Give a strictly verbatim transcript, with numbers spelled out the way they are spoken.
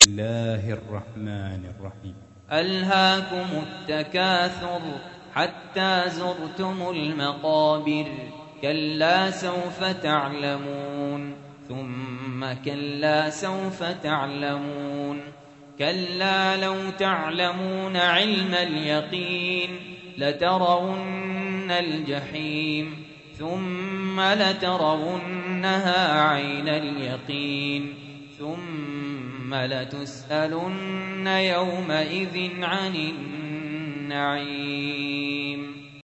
الله الرحمن الرحيم. ألهاكم التكاثر حتى زرتم المقابر كلا سوف تعلمون ثم كلا سوف تعلمون كلا لو تعلمون علم اليقين لترون الجحيم ثم لترونها عين اليقين ثم لتسألن يومئذ عن النعيم.